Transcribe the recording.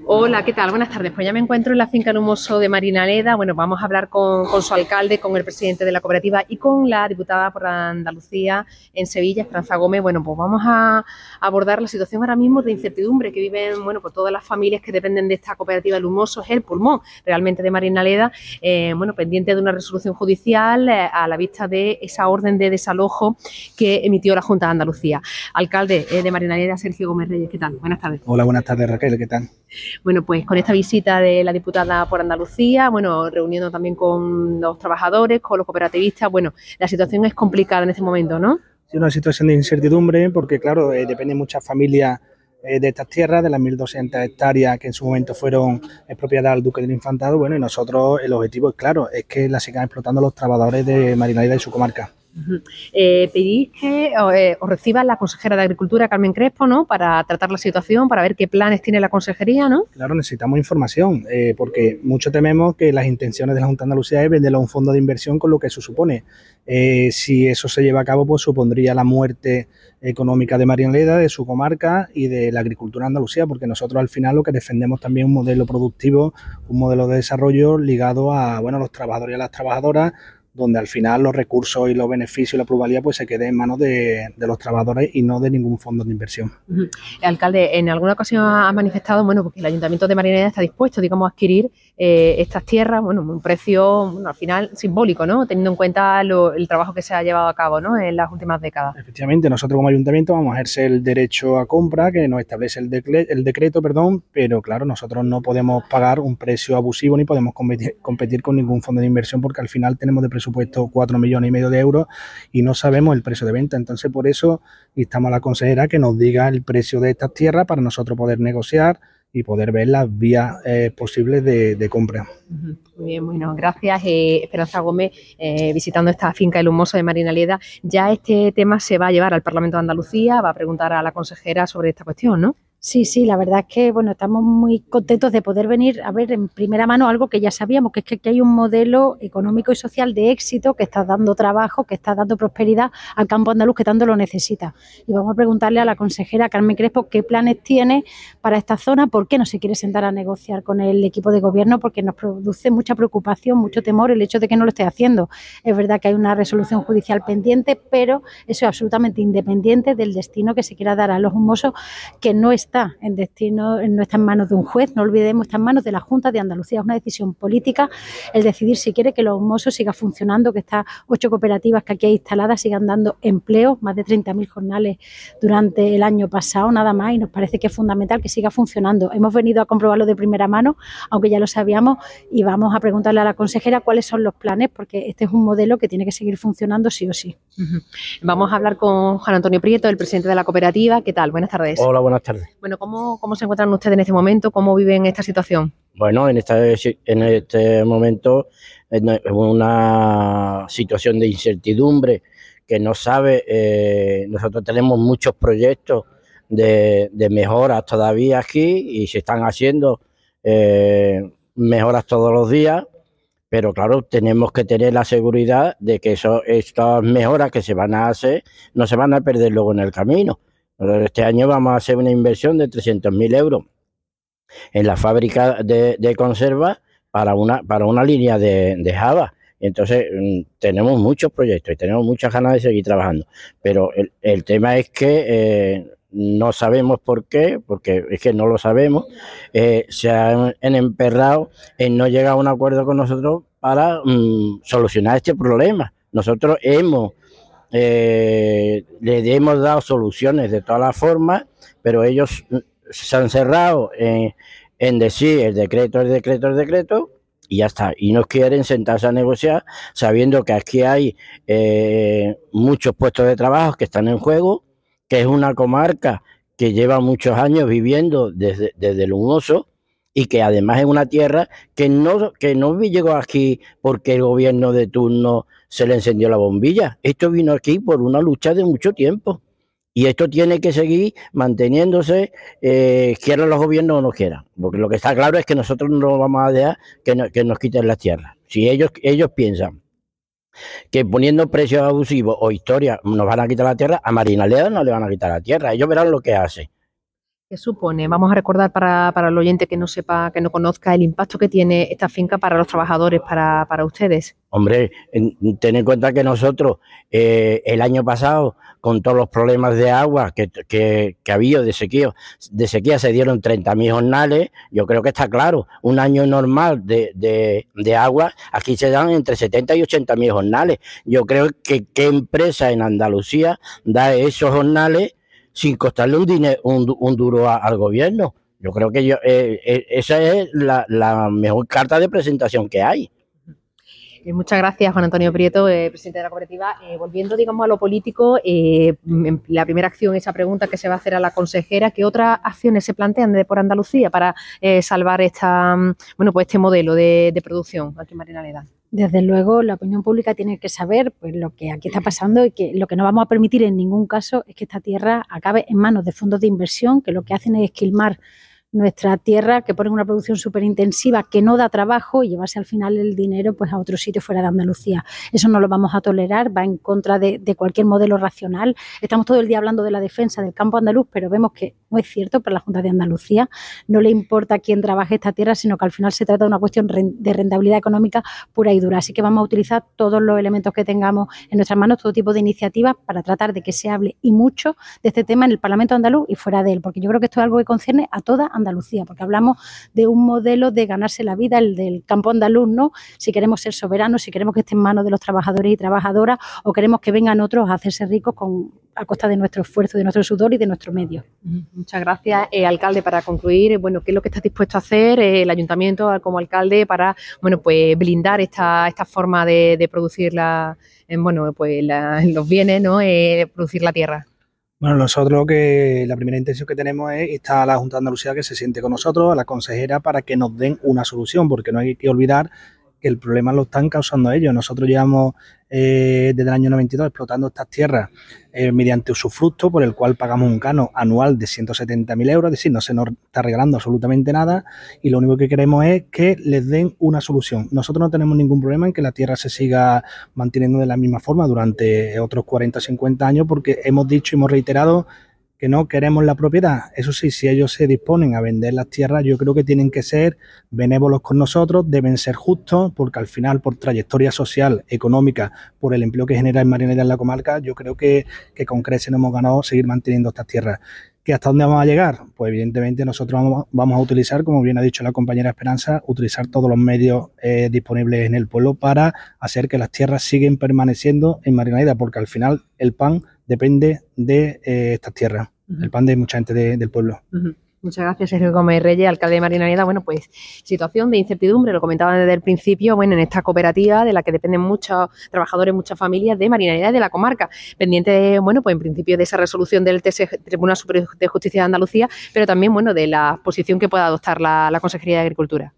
Hola, ¿qué tal? Buenas tardes. Pues ya me encuentro en la finca Lumoso de Marinaleda. Bueno, vamos a hablar con su alcalde, con el presidente de la cooperativa y con la diputada por Andalucía en Sevilla, Esperanza Gómez. Bueno, pues vamos a abordar la situación ahora mismo de incertidumbre que viven, bueno, pues todas las familias que dependen de esta cooperativa Lumoso. Es el pulmón realmente de Marinaleda, bueno, pendiente de una resolución judicial a la vista de esa orden de desalojo que emitió la Junta de Andalucía. Alcalde de Marinaleda, Sergio Gómez Reyes, ¿qué tal? Buenas tardes. Hola, buenas tardes, Raquel, ¿qué tal? Bueno, pues con esta visita de la diputada por Andalucía, bueno, reuniendo también con los trabajadores, con los cooperativistas, bueno, la situación es complicada en este momento, ¿no? Sí, una situación de incertidumbre porque, claro, dependen muchas familias de estas tierras, de las 1.200 hectáreas que en su momento fueron propiedad del Duque del Infantado. Bueno, y nosotros el objetivo es claro, es que la sigan explotando los trabajadores de Marinaleda y su comarca. Pedís que os reciba la consejera de Agricultura, Carmen Crespo, ¿no? Para tratar la situación, para ver qué planes tiene la consejería, ¿no? Claro, necesitamos información porque mucho tememos que las intenciones de la Junta de Andalucía es venderlo a un fondo de inversión con lo que eso supone. Si eso se lleva a cabo, pues supondría la muerte económica de Marinaleda, de su comarca y de la agricultura en Andalucía, porque nosotros al final lo que defendemos también es un modelo productivo, un modelo de desarrollo ligado a, bueno, a los trabajadores y a las trabajadoras, donde al final los recursos y los beneficios y la plusvalía pues se queden en manos de los trabajadores y no de ningún fondo de inversión. Alcalde, en alguna ocasión ha manifestado, bueno, porque el Ayuntamiento de Marinaleda está dispuesto, digamos, a adquirir estas tierras, bueno, un precio, bueno, al final simbólico, ¿no? Teniendo en cuenta el trabajo que se ha llevado a cabo, ¿no? En las últimas décadas. Efectivamente, nosotros como Ayuntamiento vamos a ejercer el derecho a compra que nos establece el decreto, pero claro, nosotros no podemos pagar un precio abusivo ni podemos competir con ningún fondo de inversión porque al final tenemos de presupuesto 4,5 millones de euros y no sabemos el precio de venta. Entonces, por eso instamos a la consejera que nos diga el precio de estas tierras para nosotros poder negociar y poder ver las vías posibles de compra. Muy bien, bueno, gracias. Esperanza Gómez, visitando esta finca El Humoso de Marinaleda, ya este tema se va a llevar al Parlamento de Andalucía, va a preguntar a la consejera sobre esta cuestión, ¿no? Sí, la verdad es que bueno, estamos muy contentos de poder venir a ver en primera mano algo que ya sabíamos, que es que aquí hay un modelo económico y social de éxito que está dando trabajo, que está dando prosperidad al campo andaluz que tanto lo necesita. Y vamos a preguntarle a la consejera Carmen Crespo qué planes tiene para esta zona, por qué no se quiere sentar a negociar con el equipo de gobierno, porque nos produce mucha preocupación, mucho temor el hecho de que no lo esté haciendo. Es verdad que hay una resolución judicial pendiente, pero eso es absolutamente independiente del destino que se quiera dar a los humosos, que no está en destino, no está en manos de un juez, no olvidemos, está en manos de la Junta de Andalucía. Es una decisión política el decidir si quiere que los humosos siga funcionando, que estas 8 cooperativas que aquí hay instaladas sigan dando empleo, más de 30.000 jornales durante el año pasado, nada más, y nos parece que es fundamental que siga funcionando. Hemos venido a comprobarlo de primera mano, aunque ya lo sabíamos, y vamos a preguntarle a la consejera cuáles son los planes, porque este es un modelo que tiene que seguir funcionando sí o sí. Vamos a hablar con Juan Antonio Prieto, el presidente de la cooperativa. ¿Qué tal? Buenas tardes. Hola, buenas tardes. Bueno, ¿cómo se encuentran ustedes en este momento? ¿Cómo viven esta situación? Bueno, en este momento es una situación de incertidumbre que no sabe. Nosotros tenemos muchos proyectos de mejoras todavía aquí y se están haciendo mejoras todos los días, pero claro, tenemos que tener la seguridad de que estas mejoras que se van a hacer no se van a perder luego en el camino. Este año vamos a hacer una inversión de 300.000 euros en la fábrica de conservas para una línea de Java. Entonces, tenemos muchos proyectos y tenemos muchas ganas de seguir trabajando. Pero el tema es que no sabemos por qué, porque es que no lo sabemos. Se han emperrado en no llegar a un acuerdo con nosotros para solucionar este problema. Nosotros le hemos dado soluciones de todas las formas, pero ellos se han cerrado en decir el decreto y ya está, y no quieren sentarse a negociar sabiendo que aquí hay muchos puestos de trabajo que están en juego, que es una comarca que lleva muchos años viviendo desde el Humoso y que además es una tierra que no llegó aquí porque el gobierno de turno se le encendió la bombilla. Esto vino aquí por una lucha de mucho tiempo y esto tiene que seguir manteniéndose, quieran los gobiernos o no quieran, porque lo que está claro es que nosotros no vamos a dejar que nos quiten las tierras. Si ellos piensan que poniendo precios abusivos o historias nos van a quitar la tierra, a Marinaleda no le van a quitar la tierra, ellos verán lo que hacen. ¿Qué supone? Vamos a recordar para el oyente que no sepa, que no conozca el impacto que tiene esta finca para los trabajadores, para ustedes. Hombre, ten en cuenta que nosotros el año pasado, con todos los problemas de agua que ha habido de sequía se dieron 30.000 jornales. Yo creo que está claro, un año normal de agua, aquí se dan entre 70 y 80.000 jornales. Yo creo que qué empresa en Andalucía da esos jornales sin costarle un duro al gobierno. Yo creo que esa es la mejor carta de presentación que hay. Muchas gracias, Juan Antonio Prieto, presidente de la cooperativa. Volviendo, digamos, a lo político, la primera acción, esa pregunta que se va a hacer a la consejera, ¿qué otras acciones se plantean por Andalucía para salvar este modelo de producción aquí en Marinaleda? Desde luego, la opinión pública tiene que saber pues, lo que aquí está pasando y que lo que no vamos a permitir en ningún caso es que esta tierra acabe en manos de fondos de inversión que lo que hacen es esquilmar nuestra tierra, que ponen una producción súper intensiva que no da trabajo y llevarse al final el dinero pues a otro sitio fuera de Andalucía. Eso no lo vamos a tolerar, va en contra de cualquier modelo racional. Estamos todo el día hablando de la defensa del campo andaluz, pero vemos que no es cierto para la Junta de Andalucía. No le importa quién trabaje esta tierra, sino que al final se trata de una cuestión de rentabilidad económica pura y dura. Así que vamos a utilizar todos los elementos que tengamos en nuestras manos, todo tipo de iniciativas para tratar de que se hable y mucho de este tema en el Parlamento andaluz y fuera de él, porque yo creo que esto es algo que concierne a toda Andalucía, porque hablamos de un modelo de ganarse la vida, el del campo andaluz, ¿no? Si queremos ser soberanos, si queremos que esté en manos de los trabajadores y trabajadoras, o queremos que vengan otros a hacerse ricos a costa de nuestro esfuerzo, de nuestro sudor y de nuestro medio. Muchas gracias, alcalde. Para concluir, ¿qué es lo que está dispuesto a hacer el ayuntamiento como alcalde para, pues blindar esta forma de producir los bienes, ¿no? Producir la tierra? Bueno, nosotros la primera intención que tenemos es instar a la Junta de Andalucía que se siente con nosotros, a la consejera, para que nos den una solución, porque no hay que olvidar que el problema lo están causando ellos. Nosotros llevamos desde el año 92 explotando estas tierras mediante usufructo, por el cual pagamos un canon anual de 170.000 euros, es decir, no se nos está regalando absolutamente nada y lo único que queremos es que les den una solución. Nosotros no tenemos ningún problema en que la tierra se siga manteniendo de la misma forma durante otros 40 o 50 años, porque hemos dicho y hemos reiterado que no queremos la propiedad. Eso sí, si ellos se disponen a vender las tierras, yo creo que tienen que ser benévolos con nosotros, deben ser justos, porque al final, por trayectoria social, económica, por el empleo que genera en Marinaleda en la comarca, yo creo que con creces hemos ganado seguir manteniendo estas tierras. ¿Que hasta dónde vamos a llegar? Pues evidentemente nosotros vamos a utilizar, como bien ha dicho la compañera Esperanza, utilizar todos los medios disponibles en el pueblo para hacer que las tierras sigan permaneciendo en Marinaleda, porque al final el pan depende de estas tierras, el pan de mucha gente del pueblo. Muchas gracias, Sergio Gómez Reyes, alcalde de Marinaleda. Pues situación de incertidumbre, lo comentaba desde el principio, en esta cooperativa de la que dependen muchos trabajadores, muchas familias de Marinaleda y de la comarca, pendiente, pues en principio de esa resolución del Tribunal Superior de Justicia de Andalucía, pero también, de la posición que pueda adoptar la Consejería de Agricultura.